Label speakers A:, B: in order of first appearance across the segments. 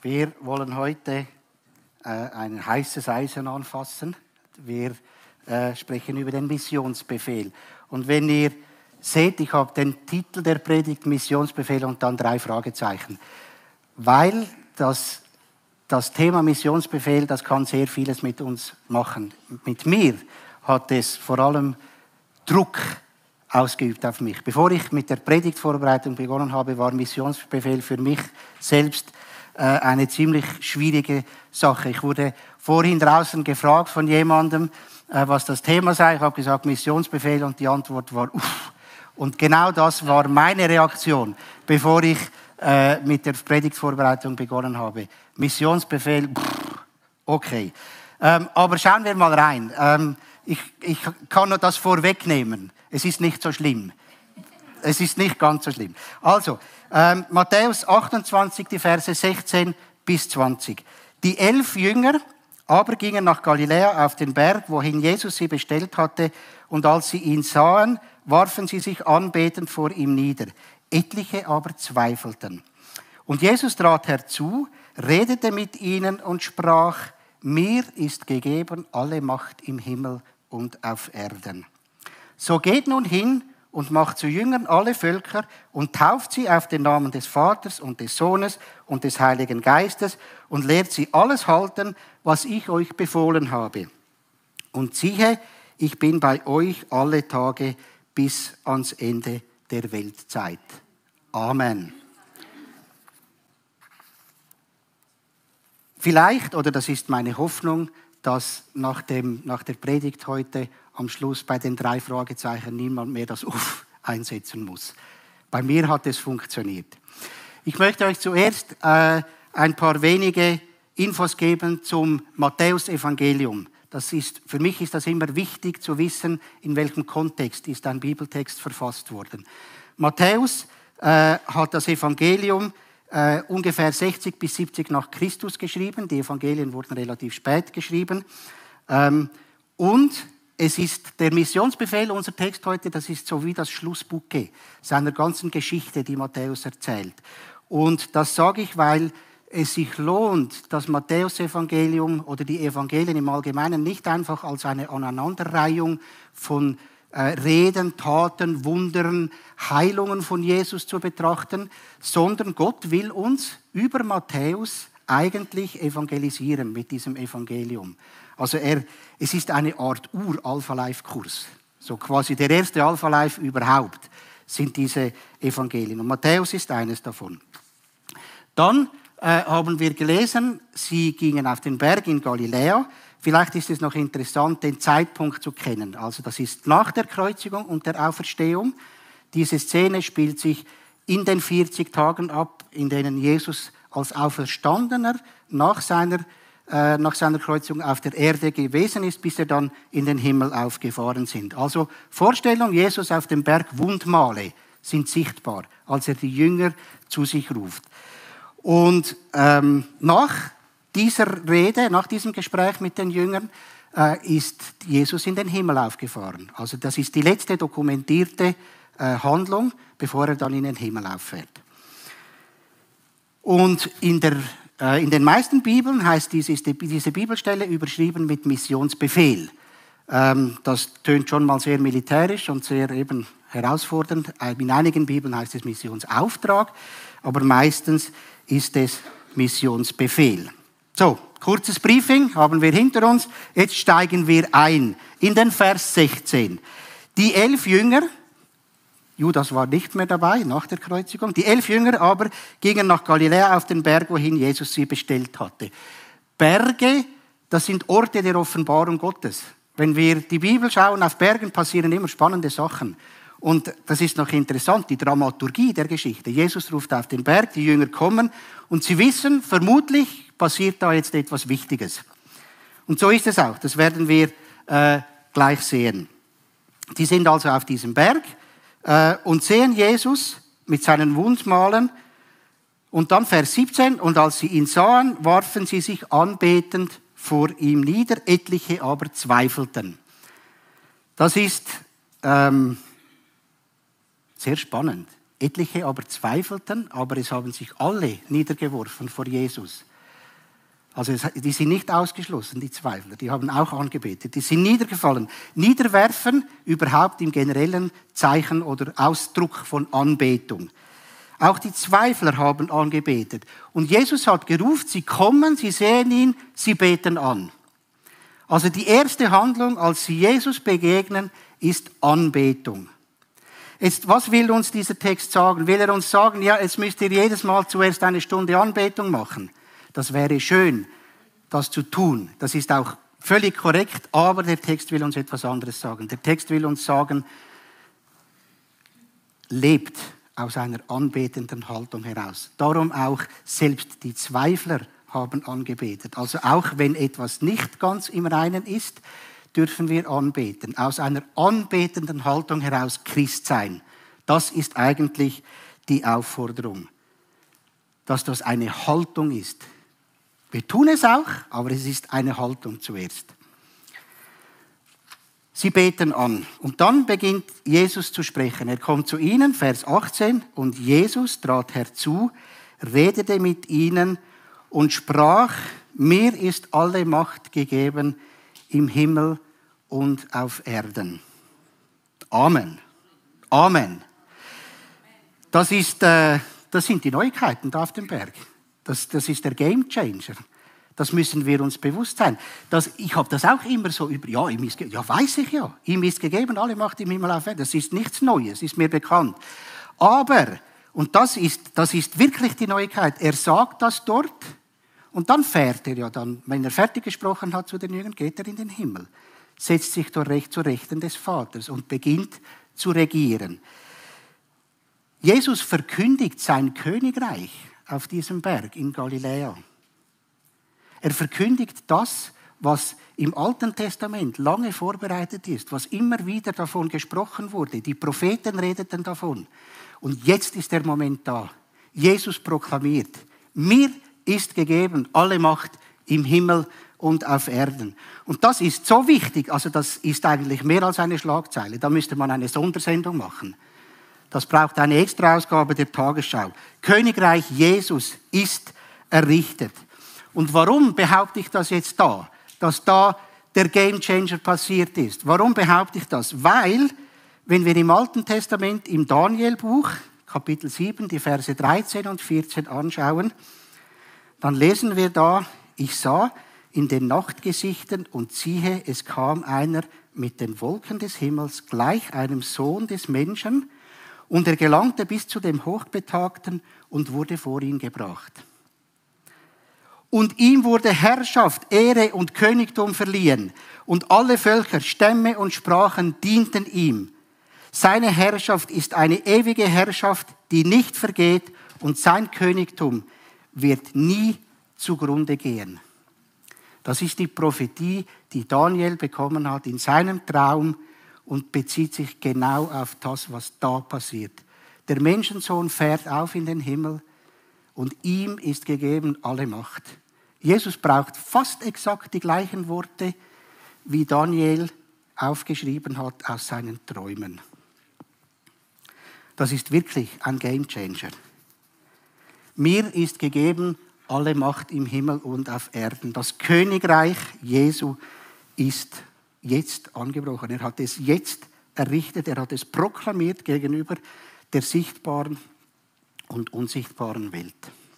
A: Wir wollen heute ein heißes Eisen anfassen. Wir sprechen über den Missionsbefehl. Und wenn ihr seht, ich habe den Titel der Predigt Missionsbefehl und dann 3 Fragezeichen. Weil das Thema Missionsbefehl, das kann sehr vieles mit uns machen. Mit mir hat es vor allem Druck ausgeübt auf mich. Bevor ich mit der Predigtvorbereitung begonnen habe, war Missionsbefehl für mich selbst eine ziemlich schwierige Sache. Ich wurde vorhin draußen gefragt von jemandem, was das Thema sei. Ich habe gesagt Missionsbefehl und die Antwort war uff. Und genau das war meine Reaktion, bevor ich mit der Predigtvorbereitung begonnen habe. Missionsbefehl, okay. Aber schauen wir mal rein. Ich kann nur das vorwegnehmen. Es ist nicht so schlimm. Es ist nicht ganz so schlimm. Also, Matthäus 28, die Verse 16 bis 20. Die 11 Jünger aber gingen nach Galiläa auf den Berg, wohin Jesus sie bestellt hatte. Und als sie ihn sahen, warfen sie sich anbetend vor ihm nieder. Etliche aber zweifelten. Und Jesus trat herzu, redete mit ihnen und sprach: Mir ist gegeben alle Macht im Himmel und auf Erden. So geht nun hin und macht zu Jüngern alle Völker und tauft sie auf den Namen des Vaters und des Sohnes und des Heiligen Geistes und lehrt sie alles halten, was ich euch befohlen habe. Und siehe, ich bin bei euch alle Tage bis ans Ende der Weltzeit. Amen. Vielleicht, oder das ist meine Hoffnung, dass nach der Predigt heute am Schluss bei den 3 Fragezeichen niemand mehr das Uff einsetzen muss. Bei mir hat es funktioniert. Ich möchte euch zuerst ein paar wenige Infos geben zum Matthäus-Evangelium. Für mich ist das immer wichtig zu wissen, in welchem Kontext ist ein Bibeltext verfasst worden. Matthäus hat das Evangelium ungefähr 60 bis 70 nach Christus geschrieben. Die Evangelien wurden relativ spät geschrieben. Und es ist der Missionsbefehl, unser Text heute, das ist so wie das Schlussbouquet seiner ganzen Geschichte, die Matthäus erzählt. Und das sage ich, weil es sich lohnt, das Matthäus-Evangelium oder die Evangelien im Allgemeinen nicht einfach als eine Aneinanderreihung von Reden, Taten, Wundern, Heilungen von Jesus zu betrachten, sondern Gott will uns über Matthäus eigentlich evangelisieren mit diesem Evangelium. Also es ist eine Art Ur-Alpha-Life-Kurs. So quasi der erste Alpha-Life überhaupt sind diese Evangelien. Und Matthäus ist eines davon. Dann haben wir gelesen, sie gingen auf den Berg in Galiläa. Vielleicht ist es noch interessant, den Zeitpunkt zu kennen. Also das ist nach der Kreuzigung und der Auferstehung. Diese Szene spielt sich in den 40 Tagen ab, in denen Jesus als Auferstandener nach seiner Kreuzigung auf der Erde gewesen ist, bis er dann in den Himmel aufgefahren sind. Also Vorstellung, Jesus auf dem Berg, Wundmale sind sichtbar, als er die Jünger zu sich ruft. Und nach dieser Rede, nach diesem Gespräch mit den Jüngern, ist Jesus in den Himmel aufgefahren. Also das ist die letzte dokumentierte Handlung, bevor er dann in den Himmel auffährt. Und in den meisten Bibeln heißt diese Bibelstelle überschrieben mit Missionsbefehl. Das tönt schon mal sehr militärisch und sehr eben herausfordernd. In einigen Bibeln heißt es Missionsauftrag, aber meistens ist es Missionsbefehl. So, kurzes Briefing haben wir hinter uns. Jetzt steigen wir ein in den Vers 16. Die 11 Jünger, Judas war nicht mehr dabei nach der Kreuzigung, die 11 Jünger aber gingen nach Galiläa auf den Berg, wohin Jesus sie bestellt hatte. Berge, das sind Orte der Offenbarung Gottes. Wenn wir die Bibel schauen, auf Bergen passieren immer spannende Sachen. Und das ist noch interessant, die Dramaturgie der Geschichte. Jesus ruft auf den Berg, die Jünger kommen und sie wissen, vermutlich passiert da jetzt etwas Wichtiges. Und so ist es auch, das werden wir gleich sehen. Die sind also auf diesem Berg und sehen Jesus mit seinen Wundmalen. Und dann Vers 17, und als sie ihn sahen, warfen sie sich anbetend vor ihm nieder, etliche aber zweifelten. Das ist sehr spannend. Etliche aber zweifelten, aber es haben sich alle niedergeworfen vor Jesus. Also die sind nicht ausgeschlossen, die Zweifler, die haben auch angebetet. Die sind niedergefallen. Niederwerfen überhaupt im generellen Zeichen oder Ausdruck von Anbetung. Auch die Zweifler haben angebetet. Und Jesus hat gerufen, sie kommen, sie sehen ihn, sie beten an. Also die erste Handlung, als sie Jesus begegnen, ist Anbetung. Jetzt, was will uns dieser Text sagen? Will er uns sagen, ja, jetzt müsst ihr jedes Mal zuerst eine Stunde Anbetung machen? Das wäre schön, das zu tun. Das ist auch völlig korrekt, aber der Text will uns etwas anderes sagen. Der Text will uns sagen, lebt aus einer anbetenden Haltung heraus. Darum auch selbst die Zweifler haben angebetet. Also auch wenn etwas nicht ganz im Reinen ist, dürfen wir anbeten. Aus einer anbetenden Haltung heraus Christ sein. Das ist eigentlich die Aufforderung. Dass das eine Haltung ist. Wir tun es auch, aber es ist eine Haltung zuerst. Sie beten an. Und dann beginnt Jesus zu sprechen. Er kommt zu ihnen, Vers 18, und Jesus trat herzu, redete mit ihnen und sprach, mir ist alle Macht gegeben im Himmel und auf Erden. Amen. Amen. Das sind die Neuigkeiten da auf dem Berg. Das ist der Game Changer. Das müssen wir uns bewusst sein. Ich habe das auch immer so weiß ich ja. Ihm ist gegeben, alle Macht im Himmel auf Erden. Das ist nichts Neues, ist mir bekannt. Aber, und das ist wirklich die Neuigkeit, er sagt das dort und dann fährt er ja dann, wenn er fertig gesprochen hat zu den Jüngern, geht er in den Himmel, setzt sich dort zur Rechten des Vaters und beginnt zu regieren. Jesus verkündigt sein Königreich auf diesem Berg in Galiläa. Er verkündigt das, was im Alten Testament lange vorbereitet ist, was immer wieder davon gesprochen wurde. Die Propheten redeten davon. Und jetzt ist der Moment da. Jesus proklamiert, mir ist gegeben alle Macht im Himmel und auf Erden. Und das ist so wichtig, also das ist eigentlich mehr als eine Schlagzeile. Da müsste man eine Sondersendung machen. Das braucht eine Extraausgabe der Tagesschau. Königreich Jesus ist errichtet. Und warum behaupte ich das jetzt da? Dass da der Gamechanger passiert ist. Warum behaupte ich das? Weil, wenn wir im Alten Testament im Danielbuch, Kapitel 7, die Verse 13 und 14 anschauen, dann lesen wir da, ich sah in den Nachtgesichten und siehe, es kam einer mit den Wolken des Himmels gleich einem Sohn des Menschen, und er gelangte bis zu dem Hochbetagten und wurde vor ihn gebracht. Und ihm wurde Herrschaft, Ehre und Königtum verliehen. Und alle Völker, Stämme und Sprachen dienten ihm. Seine Herrschaft ist eine ewige Herrschaft, die nicht vergeht. Und sein Königtum wird nie zugrunde gehen. Das ist die Prophetie, die Daniel bekommen hat in seinem Traum und bezieht sich genau auf das, was da passiert. Der Menschensohn fährt auf in den Himmel und ihm ist gegeben alle Macht. Jesus braucht fast exakt die gleichen Worte, wie Daniel aufgeschrieben hat aus seinen Träumen. Das ist wirklich ein Gamechanger. Mir ist gegeben alle Macht im Himmel und auf Erden. Das Königreich Jesu ist jetzt angebrochen. Er hat es jetzt errichtet, er hat es proklamiert gegenüber der sichtbaren und unsichtbaren Welt.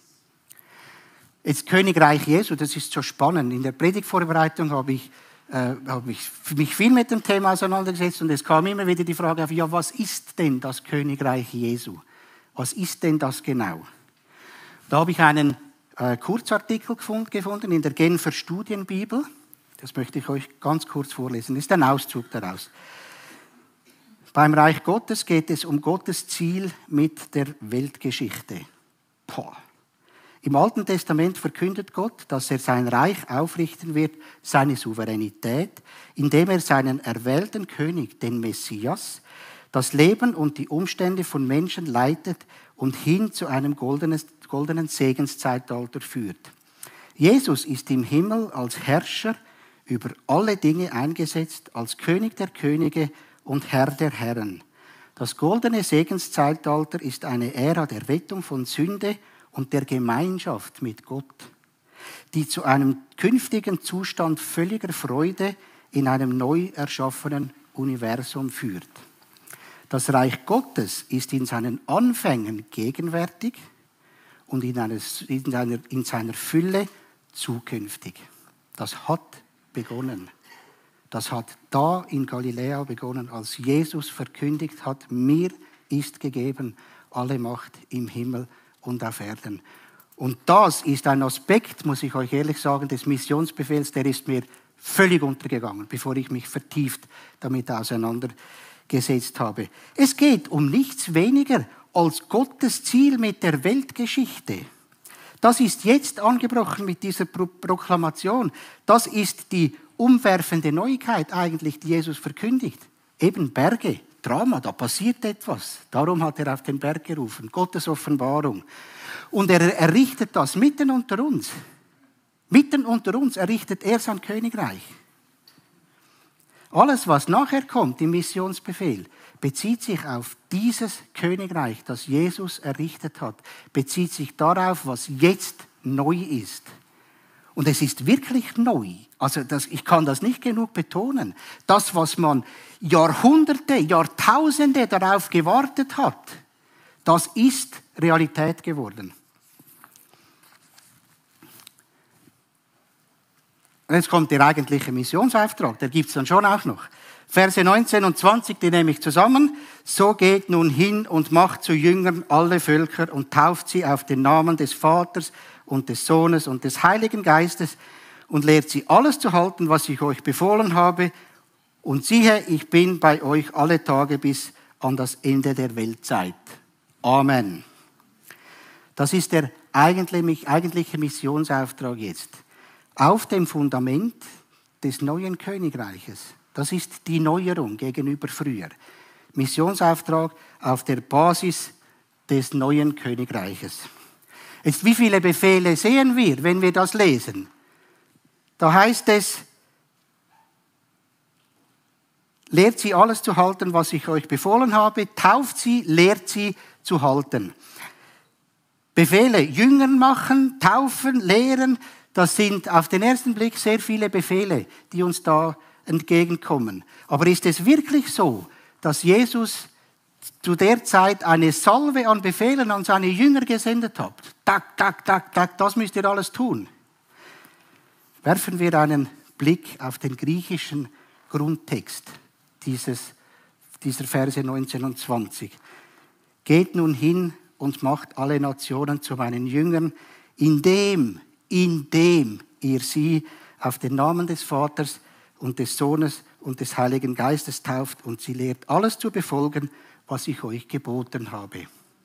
A: Jetzt Königreich Jesu, das ist so spannend. In der Predigtvorbereitung habe ich mich viel mit dem Thema auseinandergesetzt und es kam immer wieder die Frage auf, ja, was ist denn das Königreich Jesu? Was ist denn das genau? Da habe ich einen Kurzartikel gefunden in der Genfer Studienbibel. Das möchte ich euch ganz kurz vorlesen. Das ist ein Auszug daraus. Beim Reich Gottes geht es um Gottes Ziel mit der Weltgeschichte. Im Alten Testament verkündet Gott, dass er sein Reich aufrichten wird, seine Souveränität, indem er seinen erwählten König, den Messias, das Leben und die Umstände von Menschen leitet und hin zu einem goldenen Segenszeitalter führt. Jesus ist im Himmel als Herrscher über alle Dinge eingesetzt, als König der Könige und Herr der Herren. Das goldene Segenszeitalter ist eine Ära der Rettung von Sünde und der Gemeinschaft mit Gott. die zu einem künftigen Zustand völliger Freude in einem neu erschaffenen Universum führt. Das Reich Gottes ist in seinen Anfängen gegenwärtig und in seiner Fülle zukünftig. Das hat begonnen. Das hat da in Galiläa begonnen, als Jesus verkündigt hat, mir ist gegeben alle Macht im Himmel und auf Erden. Und das ist ein Aspekt, muss ich euch ehrlich sagen, des Missionsbefehls, der ist mir völlig untergegangen, bevor ich mich vertieft damit auseinandergesetzt habe. Es geht um nichts weniger als Gottes Ziel mit der Weltgeschichte. Das ist jetzt angebrochen mit dieser Proklamation. Das ist die umwerfende Neuigkeit eigentlich, die Jesus verkündigt. Eben Berge, Drama, da passiert etwas. Darum hat er auf den Berg gerufen, Gottes Offenbarung. Und er errichtet das mitten unter uns. Mitten unter uns errichtet er sein Königreich. Alles, was nachher kommt im Missionsbefehl, bezieht sich auf dieses Königreich, das Jesus errichtet hat, bezieht sich darauf, was jetzt neu ist. Und es ist wirklich neu. Also ich kann das nicht genug betonen. Das, was man Jahrhunderte, Jahrtausende darauf gewartet hat, das ist Realität geworden. Und jetzt kommt der eigentliche Missionsauftrag, der gibt es dann schon auch noch. Verse 19 und 20, die nehme ich zusammen. So geht nun hin und macht zu Jüngern alle Völker und tauft sie auf den Namen des Vaters und des Sohnes und des Heiligen Geistes und lehrt sie alles zu halten, was ich euch befohlen habe. Und siehe, ich bin bei euch alle Tage bis an das Ende der Weltzeit. Amen. Das ist der eigentliche Missionsauftrag jetzt. Auf dem Fundament des neuen Königreiches. Das ist die Neuerung gegenüber früher. Missionsauftrag auf der Basis des neuen Königreiches. Jetzt, wie viele Befehle sehen wir, wenn wir das lesen? Da heißt es, lehrt sie alles zu halten, was ich euch befohlen habe, tauft sie, lehrt sie zu halten. Befehle, Jüngern machen, taufen, lehren, das sind auf den ersten Blick sehr viele Befehle, die uns da entgegenkommen. Aber ist es wirklich so, dass Jesus zu der Zeit eine Salve an Befehlen an seine Jünger gesendet hat? Tak, tak, tak, tak, das müsst ihr alles tun. Werfen wir einen Blick auf den griechischen Grundtext dieser Verse 19 und 20. Geht nun hin und macht alle Nationen zu meinen Jüngern, indem ihr sie auf den Namen des Vaters und des Sohnes und des Heiligen Geistes tauft und sie lehrt, alles zu befolgen, was ich euch geboten habe.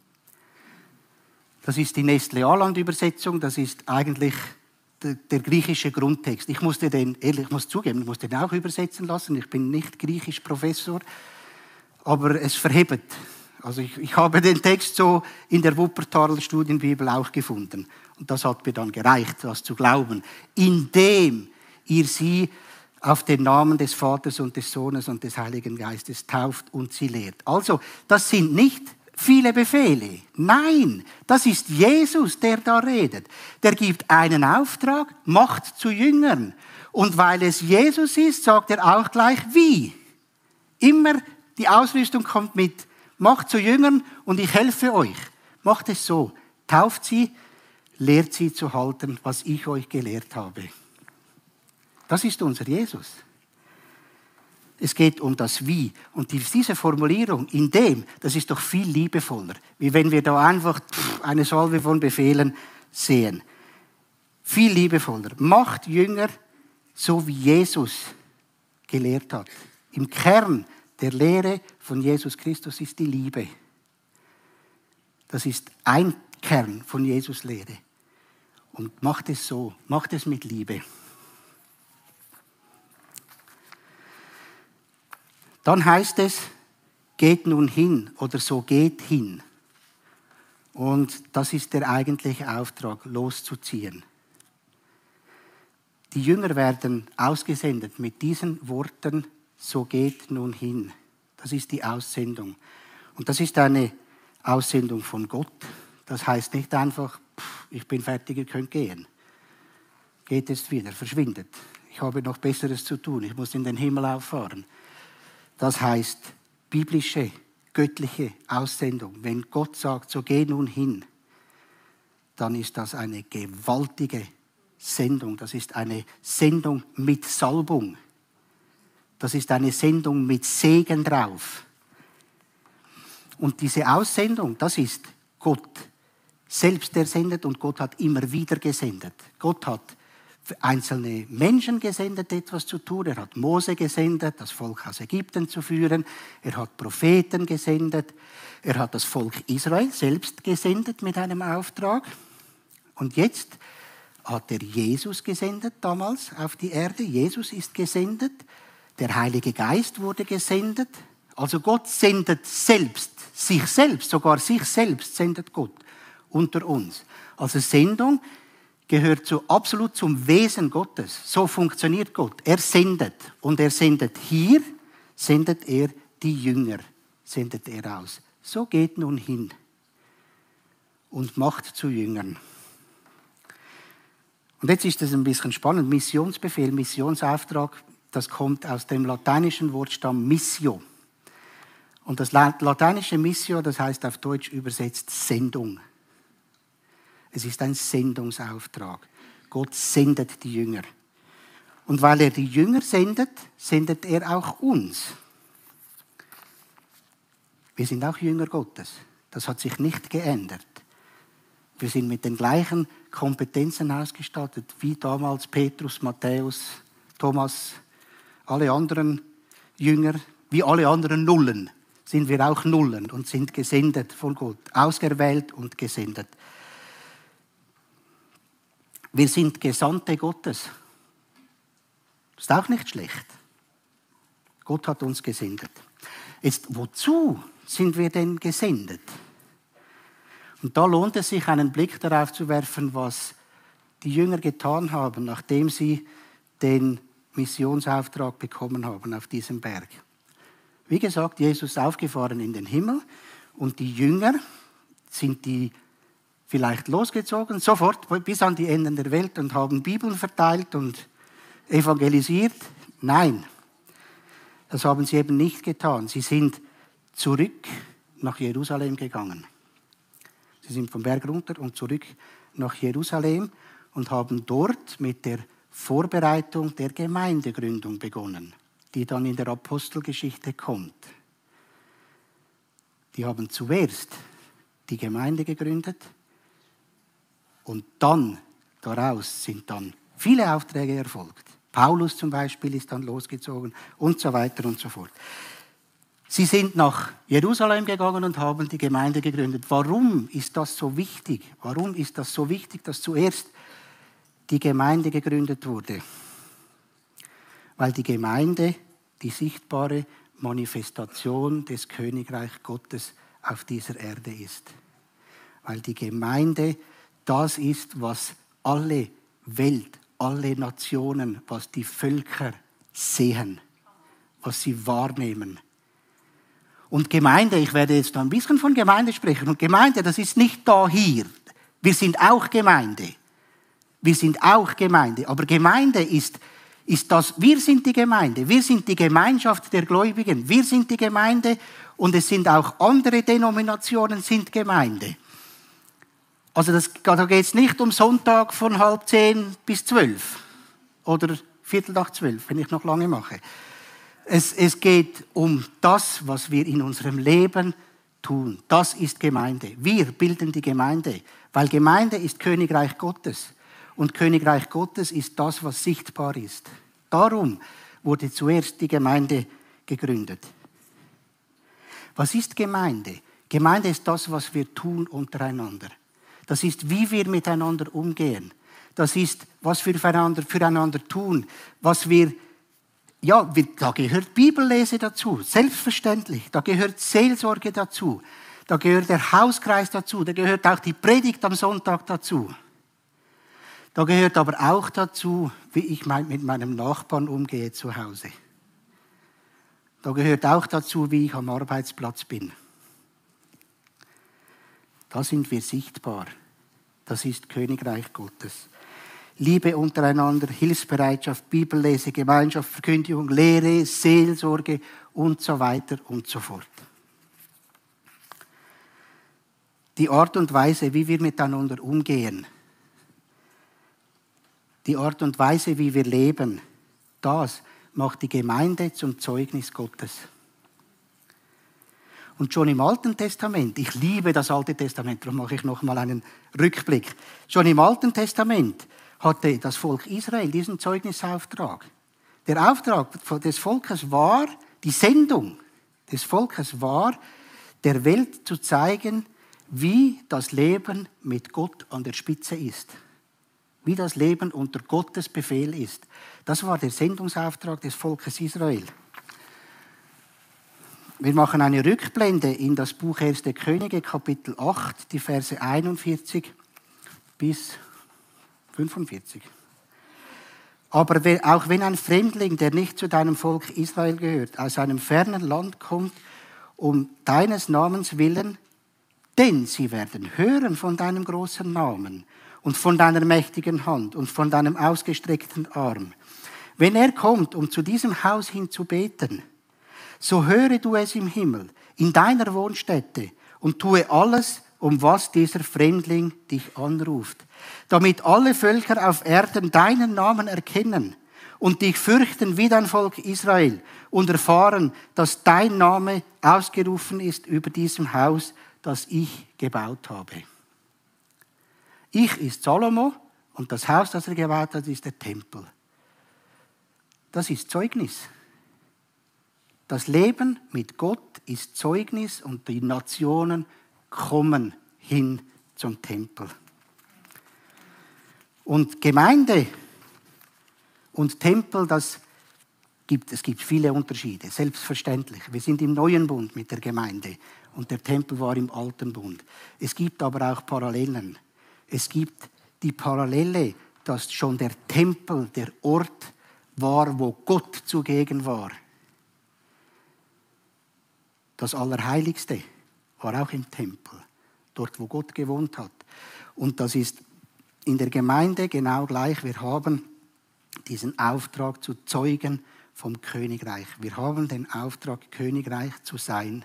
A: Das ist die Nestle-Aland-Übersetzung, das ist eigentlich der griechische Grundtext. Ich muss den auch übersetzen lassen. Ich bin nicht Griechisch-Professor, aber es verhebt. Also ich habe den Text so in der Wuppertaler Studienbibel auch gefunden. Und das hat mir dann gereicht, das zu glauben. Indem ihr sie auf den Namen des Vaters und des Sohnes und des Heiligen Geistes tauft und sie lehrt. Also, das sind nicht viele Befehle. Nein, das ist Jesus, der da redet. Der gibt einen Auftrag, macht zu Jüngern. Und weil es Jesus ist, sagt er auch gleich wie. Immer die Ausrüstung kommt mit, macht zu Jüngern und ich helfe euch. Macht es so, tauft sie, lehrt sie zu halten, was ich euch gelehrt habe. Das ist unser Jesus. Es geht um das Wie. Und diese Formulierung, in dem, das ist doch viel liebevoller, wie wenn wir da einfach eine Salve von Befehlen sehen. Viel liebevoller. Macht Jünger, so wie Jesus gelehrt hat. Im Kern der Lehre von Jesus Christus ist die Liebe. Das ist ein Kern von Jesus' Lehre. Und macht es so, macht es mit Liebe. Dann heißt es, geht nun hin oder so geht hin. Und das ist der eigentliche Auftrag, loszuziehen. Die Jünger werden ausgesendet mit diesen Worten, so geht nun hin. Das ist die Aussendung. Und das ist eine Aussendung von Gott. Das heißt nicht einfach, ich bin fertig, ihr könnt gehen. geht jetzt wieder, verschwindet. Ich habe noch Besseres zu tun, ich muss in den Himmel auffahren. Das heißt biblische, göttliche Aussendung. Wenn Gott sagt, so geh nun hin, dann ist das eine gewaltige Sendung. Das ist eine Sendung mit Salbung. Das ist eine Sendung mit Segen drauf. Und diese Aussendung, das ist Gott selbst, der sendet, und Gott hat immer wieder gesendet. Gott hat für einzelne Menschen gesendet, etwas zu tun. Er hat Mose gesendet, das Volk aus Ägypten zu führen. Er hat Propheten gesendet. Er hat das Volk Israel selbst gesendet mit einem Auftrag. Und jetzt hat er Jesus gesendet damals auf die Erde. Jesus ist gesendet. Der Heilige Geist wurde gesendet. Also Gott sendet selbst, sogar sich selbst sendet Gott unter uns. Also Sendung gehört absolut zum Wesen Gottes. So funktioniert Gott. Er sendet. Und er sendet hier, sendet er die Jünger, sendet er aus. So geht nun hin und macht zu Jüngern. Und jetzt ist es ein bisschen spannend. Missionsbefehl, Missionsauftrag, das kommt aus dem lateinischen Wortstamm Missio. Und das lateinische Missio, das heißt auf Deutsch übersetzt Sendung. Es ist ein Sendungsauftrag. Gott sendet die Jünger. Und weil er die Jünger sendet, sendet er auch uns. Wir sind auch Jünger Gottes. Das hat sich nicht geändert. Wir sind mit den gleichen Kompetenzen ausgestattet, wie damals Petrus, Matthäus, Thomas, alle anderen Jünger, wie alle anderen Nullen, sind wir auch Nullen und sind gesendet von Gott, ausgewählt und gesendet. Wir sind Gesandte Gottes. Das ist auch nicht schlecht. Gott hat uns gesendet. Jetzt, wozu sind wir denn gesendet? Und da lohnt es sich, einen Blick darauf zu werfen, was die Jünger getan haben, nachdem sie den Missionsauftrag bekommen haben auf diesem Berg. Wie gesagt, Jesus ist aufgefahren in den Himmel und die Jünger sind die vielleicht losgezogen, sofort bis an die Enden der Welt und haben Bibeln verteilt und evangelisiert. Nein, das haben sie eben nicht getan. Sie sind zurück nach Jerusalem gegangen. Sie sind vom Berg runter und zurück nach Jerusalem und haben dort mit der Vorbereitung der Gemeindegründung begonnen, die dann in der Apostelgeschichte kommt. Die haben zuerst die Gemeinde gegründet und dann, daraus sind dann viele Aufträge erfolgt. Paulus zum Beispiel ist dann losgezogen und so weiter und so fort. Sie sind nach Jerusalem gegangen und haben die Gemeinde gegründet. Warum ist das so wichtig? Warum ist das so wichtig, dass zuerst die Gemeinde gegründet wurde? Weil die Gemeinde die sichtbare Manifestation des Königreichs Gottes auf dieser Erde ist. Weil die Gemeinde das ist, was alle Welt, alle Nationen, was die Völker sehen, was sie wahrnehmen. Und Gemeinde, ich werde jetzt ein bisschen von Gemeinde sprechen. Und Gemeinde, das ist nicht da hier. Wir sind auch Gemeinde. Wir sind auch Gemeinde. Aber Gemeinde ist das, wir sind die Gemeinde. Wir sind die Gemeinschaft der Gläubigen. Wir sind die Gemeinde und es sind auch andere Denominationen, sind Gemeinde. Also da geht es nicht um Sonntag von 9:30 bis 12 oder 11:45, wenn ich noch lange mache. Es geht um das, was wir in unserem Leben tun. Das ist Gemeinde. Wir bilden die Gemeinde, weil Gemeinde ist Königreich Gottes. Und Königreich Gottes ist das, was sichtbar ist. Darum wurde zuerst die Gemeinde gegründet. Was ist Gemeinde? Gemeinde ist das, was wir tun untereinander. Das ist, wie wir miteinander umgehen. Das ist, was wir füreinander tun. Da gehört Bibellese dazu, selbstverständlich. Da gehört Seelsorge dazu. Da gehört der Hauskreis dazu. Da gehört auch die Predigt am Sonntag dazu. Da gehört aber auch dazu, wie ich mit meinem Nachbarn umgehe zu Hause. Da gehört auch dazu, wie ich am Arbeitsplatz bin. Da sind wir sichtbar. Das ist Königreich Gottes. Liebe untereinander, Hilfsbereitschaft, Bibellese, Gemeinschaft, Verkündigung, Lehre, Seelsorge und so weiter und so fort. Die Art und Weise, wie wir miteinander umgehen, die Art und Weise, wie wir leben, das macht die Gemeinde zum Zeugnis Gottes. Und schon im Alten Testament, ich liebe das Alte Testament, darum mache ich nochmal einen Rückblick. Schon im Alten Testament hatte das Volk Israel diesen Zeugnisauftrag. Der Auftrag des Volkes war, die Sendung des Volkes war, der Welt zu zeigen, wie das Leben mit Gott an der Spitze ist. Wie das Leben unter Gottes Befehl ist. Das war der Sendungsauftrag des Volkes Israel. Wir machen eine Rückblende in das Buch 1. Könige, Kapitel 8, die Verse 41 bis 45. Aber auch wenn ein Fremdling, der nicht zu deinem Volk Israel gehört, aus einem fernen Land kommt, um deines Namens willen, denn sie werden hören von deinem großen Namen und von deiner mächtigen Hand und von deinem ausgestreckten Arm. Wenn er kommt, um zu diesem Haus hin zu beten, so höre du es im Himmel, in deiner Wohnstätte, und tue alles, um was dieser Fremdling dich anruft, damit alle Völker auf Erden deinen Namen erkennen und dich fürchten wie dein Volk Israel und erfahren, dass dein Name ausgerufen ist über diesem Haus, das ich gebaut habe. Ich ist Salomo und das Haus, das er gebaut hat, ist der Tempel. Das ist Zeugnis. Das Leben mit Gott ist Zeugnis und die Nationen kommen hin zum Tempel. Und Gemeinde und Tempel, es gibt viele Unterschiede, selbstverständlich. Wir sind im neuen Bund mit der Gemeinde und der Tempel war im alten Bund. Es gibt aber auch Parallelen. Es gibt die Parallele, dass schon der Tempel der Ort war, wo Gott zugegen war. Das Allerheiligste war auch im Tempel, dort wo Gott gewohnt hat. Und das ist in der Gemeinde genau gleich. Wir haben diesen Auftrag zu Zeugen vom Königreich. Wir haben den Auftrag, Königreich zu sein.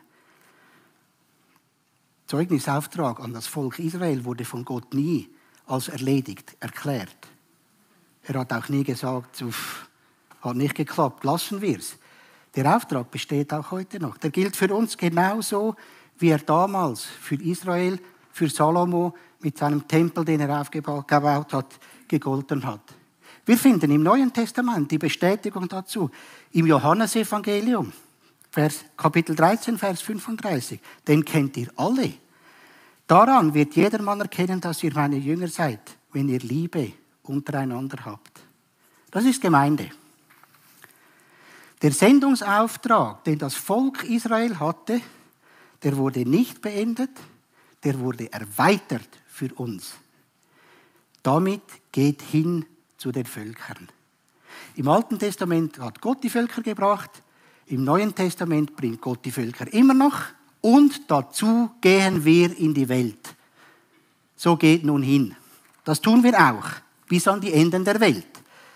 A: Zeugnisauftrag an das Volk Israel wurde von Gott nie als erledigt erklärt. Er hat auch nie gesagt, hat nicht geklappt, lassen wir es. Der Auftrag besteht auch heute noch. Der gilt für uns genauso, wie er damals für Israel, für Salomo mit seinem Tempel, den er aufgebaut hat, gegolten hat. Wir finden im Neuen Testament die Bestätigung dazu im Johannesevangelium, Kapitel 13, Vers 35. Den kennt ihr alle. Daran wird jedermann erkennen, dass ihr meine Jünger seid, wenn ihr Liebe untereinander habt. Das ist Gemeinde. Der Sendungsauftrag, den das Volk Israel hatte, der wurde nicht beendet, der wurde erweitert für uns. Damit geht hin zu den Völkern. Im Alten Testament hat Gott die Völker gebracht, im Neuen Testament bringt Gott die Völker immer noch und dazu gehen wir in die Welt. So geht nun hin. Das tun wir auch, bis an die Enden der Welt.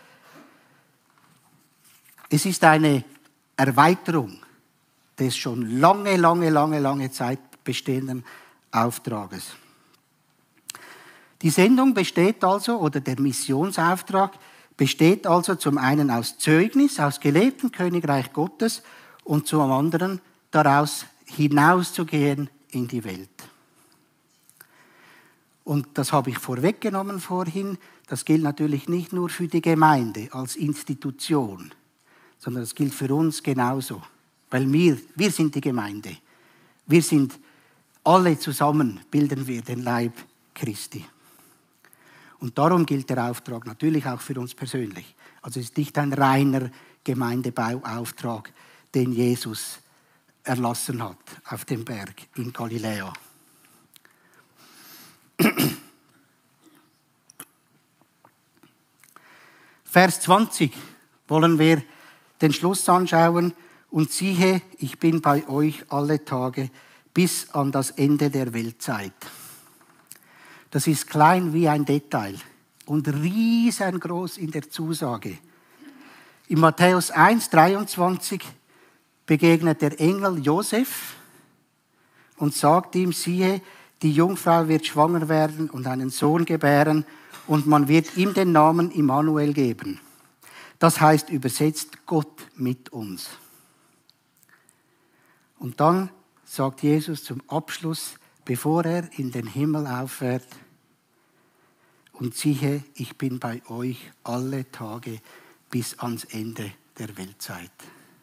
A: Es ist eine Erweiterung des schon lange Zeit bestehenden Auftrages. Die Sendung besteht also, oder der Missionsauftrag besteht also zum einen aus Zeugnis, aus gelebtem Königreich Gottes und zum anderen daraus hinauszugehen in die Welt. Und das habe ich vorweggenommen vorhin, das gilt natürlich nicht nur für die Gemeinde als Institution, sondern es gilt für uns genauso. Weil wir sind die Gemeinde. Wir sind alle zusammen, bilden wir den Leib Christi. Und darum gilt der Auftrag natürlich auch für uns persönlich. Also es ist nicht ein reiner Gemeindebauauftrag, den Jesus erlassen hat auf dem Berg in Galiläa. Vers 20 wollen wir den Schluss anschauen. Und siehe, ich bin bei euch alle Tage bis an das Ende der Weltzeit. Das ist klein wie ein Detail und riesengroß in der Zusage. In Matthäus 1,23 begegnet der Engel Josef und sagt ihm, siehe, die Jungfrau wird schwanger werden und einen Sohn gebären und man wird ihm den Namen Immanuel geben. Das heißt übersetzt Gott mit uns. Und dann sagt Jesus zum Abschluss, bevor er in den Himmel auffährt, und siehe, ich bin bei euch alle Tage bis ans Ende der Weltzeit.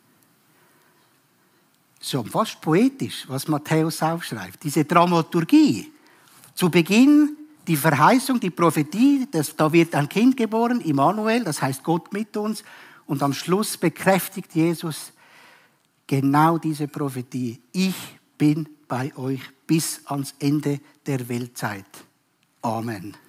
A: So fast poetisch, was Matthäus aufschreibt. Diese Dramaturgie. Zu Beginn die Verheißung, die Prophetie, da wird ein Kind geboren, Immanuel, das heißt Gott mit uns. Und am Schluss bekräftigt Jesus genau diese Prophetie. Ich bin bei euch bis ans Ende der Weltzeit. Amen.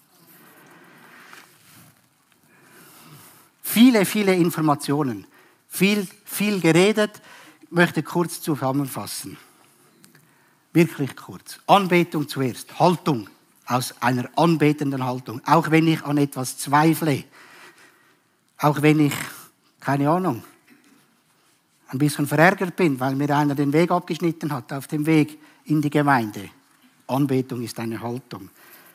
A: Viele, viele Informationen. Viel geredet. Ich möchte kurz zusammenfassen. Wirklich kurz. Anbetung zuerst. Haltung. Aus einer anbetenden Haltung. Auch wenn ich an etwas zweifle. Auch wenn ich, keine Ahnung, ein bisschen verärgert bin, weil mir einer den Weg abgeschnitten hat auf dem Weg in die Gemeinde. Anbetung ist eine Haltung.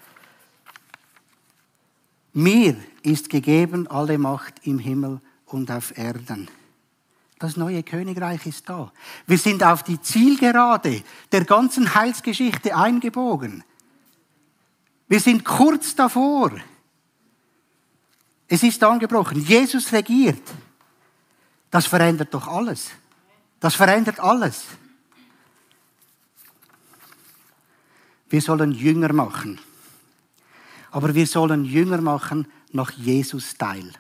A: Mir ist gegeben alle Macht im Himmel und auf Erden. Das neue Königreich ist da. Wir sind auf die Zielgerade der ganzen Heilsgeschichte eingebogen. Wir sind kurz davor. Es ist angebrochen. Jesus regiert. Das verändert doch alles. Das verändert alles. Wir sollen Jünger machen. Aber wir sollen Jünger machen nach Jesus-Style.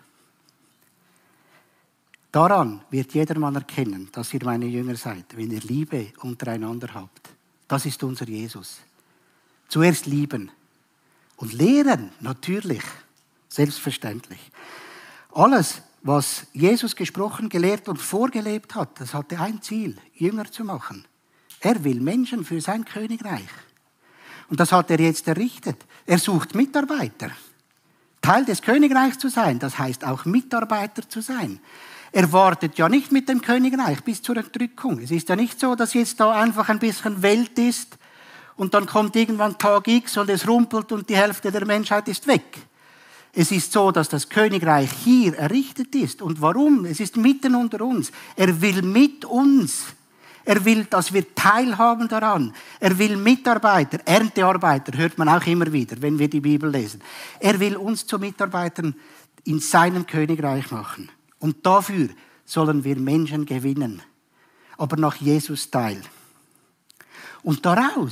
A: Daran wird jedermann erkennen, dass ihr meine Jünger seid, wenn ihr Liebe untereinander habt. Das ist unser Jesus. Zuerst lieben und lehren, natürlich, selbstverständlich. Alles, was Jesus gesprochen, gelehrt und vorgelebt hat, das hatte ein Ziel, Jünger zu machen. Er will Menschen für sein Königreich. Und das hat er jetzt errichtet. Er sucht Mitarbeiter. Teil des Königreichs zu sein, das heißt auch Mitarbeiter zu sein. Er wartet ja nicht mit dem Königreich bis zur Entrückung. Es ist ja nicht so, dass jetzt da einfach ein bisschen Welt ist und dann kommt irgendwann Tag X und es rumpelt und die Hälfte der Menschheit ist weg. Es ist so, dass das Königreich hier errichtet ist. Und warum? Es ist mitten unter uns. Er will mit uns. Er will, dass wir teilhaben daran. Er will Mitarbeiter, Erntearbeiter, hört man auch immer wieder, wenn wir die Bibel lesen. Er will uns zu Mitarbeitern in seinem Königreich machen. Und dafür sollen wir Menschen gewinnen. Aber nach Jesus-Style. Und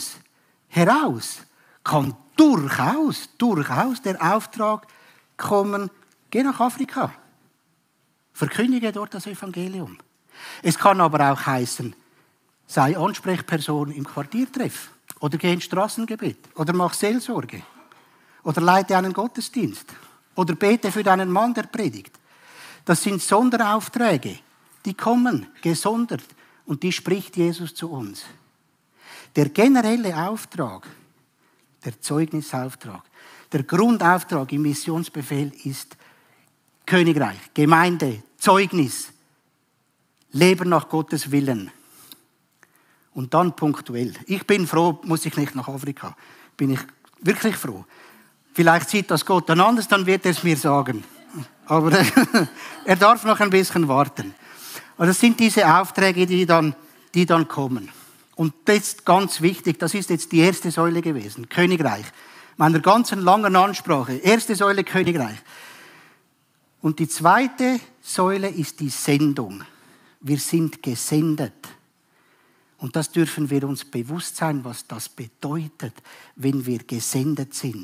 A: heraus kann durchaus der Auftrag kommen, geh nach Afrika. Verkündige dort das Evangelium. Es kann aber auch heißen, sei Ansprechperson im Quartiertreff. Oder geh ins Straßengebet. Oder mach Seelsorge. Oder leite einen Gottesdienst. Oder bete für deinen Mann, der predigt. Das sind Sonderaufträge. Die kommen gesondert. Und die spricht Jesus zu uns. Der generelle Auftrag, der Zeugnisauftrag, der Grundauftrag im Missionsbefehl ist Königreich, Gemeinde, Zeugnis, Leben nach Gottes Willen. Und dann punktuell. Ich bin froh, muss ich nicht nach Afrika. Bin ich wirklich froh. Vielleicht sieht das Gott dann anders, dann wird er es mir sagen. Aber er darf noch ein bisschen warten. Und das sind diese Aufträge, die dann kommen. Und jetzt ganz wichtig, das ist jetzt die erste Säule gewesen, Königreich. Meiner ganzen langen Ansprache, erste Säule Königreich. Und die zweite Säule ist die Sendung. Wir sind gesendet. Und das dürfen wir uns bewusst sein, was das bedeutet, wenn wir gesendet sind.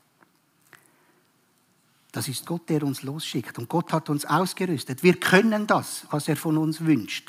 A: Das ist Gott, der uns losschickt. Und Gott hat uns ausgerüstet. Wir können das, was er von uns wünscht.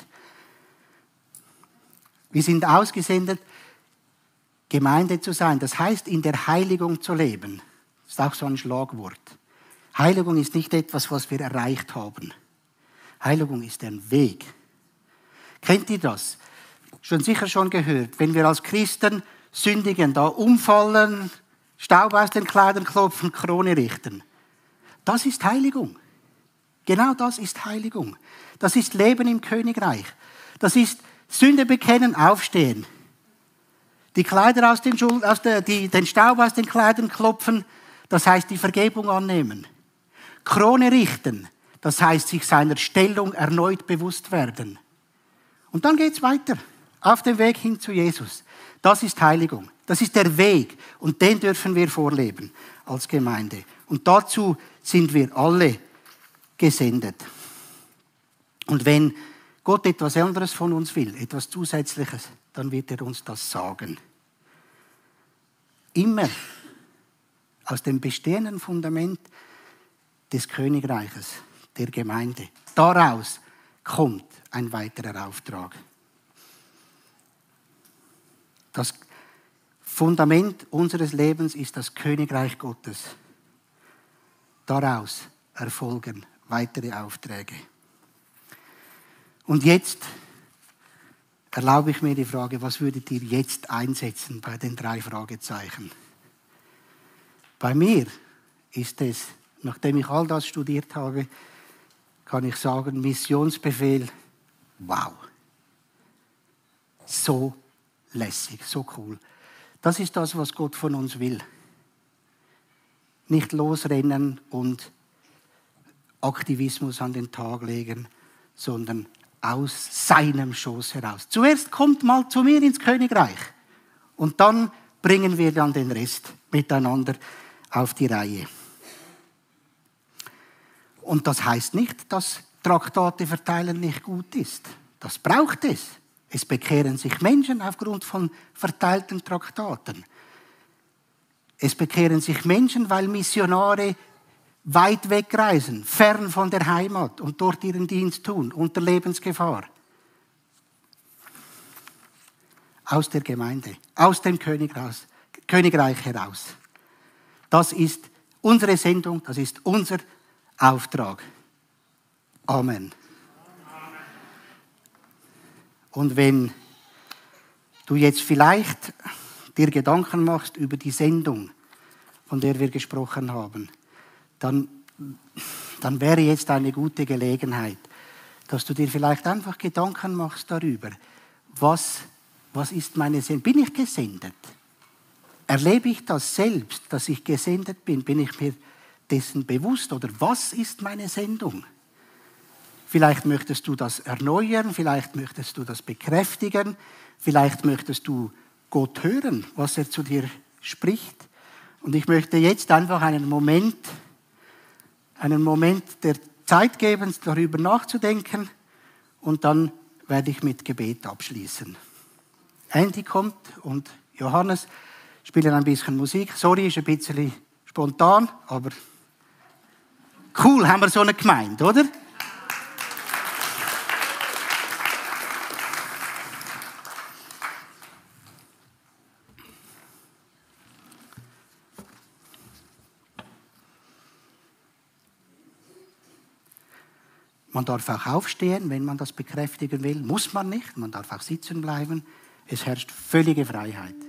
A: Wir sind ausgesendet, Gemeinde zu sein. Das heißt, in der Heiligung zu leben. Das ist auch so ein Schlagwort. Heiligung ist nicht etwas, was wir erreicht haben. Heiligung ist ein Weg. Kennt ihr das? Sicher schon gehört. Wenn wir als Christen sündigen, da umfallen, Staub aus den Kleidern klopfen, Krone richten. Das ist Heiligung. Genau das ist Heiligung. Das ist Leben im Königreich. Das ist Sünde bekennen, aufstehen. Die Kleider den Staub aus den Kleidern klopfen, das heißt die Vergebung annehmen. Krone richten, das heißt sich seiner Stellung erneut bewusst werden. Und dann geht's weiter, auf dem Weg hin zu Jesus. Das ist Heiligung. Das ist der Weg und den dürfen wir vorleben als Gemeinde. Und dazu sind wir alle gesendet. Und wenn Gott etwas anderes von uns will, etwas Zusätzliches, dann wird er uns das sagen. Immer aus dem bestehenden Fundament des Königreiches, der Gemeinde. Daraus kommt ein weiterer Auftrag. Das Fundament unseres Lebens ist das Königreich Gottes. Daraus erfolgen weitere Aufträge. Und jetzt erlaube ich mir die Frage, was würdet ihr jetzt einsetzen bei den 3 Fragezeichen? Bei mir ist es, nachdem ich all das studiert habe, kann ich sagen, Missionsbefehl, wow. So lässig, so cool. Das ist das, was Gott von uns will. Nicht losrennen und Aktivismus an den Tag legen, sondern aus seinem Schoß heraus. Zuerst kommt mal zu mir ins Königreich und dann bringen wir dann den Rest miteinander auf die Reihe. Und das heißt nicht, dass Traktate verteilen nicht gut ist. Das braucht es. Es bekehren sich Menschen aufgrund von verteilten Traktaten. Es bekehren sich Menschen, weil Missionare weit wegreisen, fern von der Heimat und dort ihren Dienst tun, unter Lebensgefahr. Aus der Gemeinde, aus dem Königreich heraus. Das ist unsere Sendung, das ist unser Auftrag. Amen. Und wenn du jetzt vielleicht dir Gedanken machst über die Sendung, von der wir gesprochen haben, dann wäre jetzt eine gute Gelegenheit, dass du dir vielleicht einfach Gedanken machst darüber, was ist meine Sendung? Bin ich gesendet? Erlebe ich das selbst, dass ich gesendet bin? Bin ich mir dessen bewusst? Oder was ist meine Sendung? Vielleicht möchtest du das erneuern, vielleicht möchtest du das bekräftigen, vielleicht möchtest du Gott hören, was er zu dir spricht. Und ich möchte jetzt einfach einen Moment der Zeit geben, darüber nachzudenken und dann werde ich mit Gebet abschließen. Andy kommt und Johannes spielen ein bisschen Musik. Sorry, ist ein bisschen spontan, aber cool, haben wir so eine Gemeinde, oder? Man darf auch aufstehen, wenn man das bekräftigen will. Muss man nicht. Man darf auch sitzen bleiben. Es herrscht völlige Freiheit.